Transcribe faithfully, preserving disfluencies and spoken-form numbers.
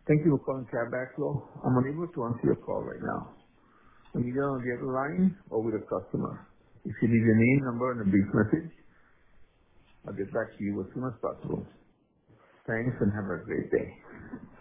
Thank you for calling Cab Backflow. I'm unable to answer your call right now. I'm either on the other line or with a customer. If you leave your name, number, and a brief message, I'll get back to you as soon as possible. Thanks, and have a great day.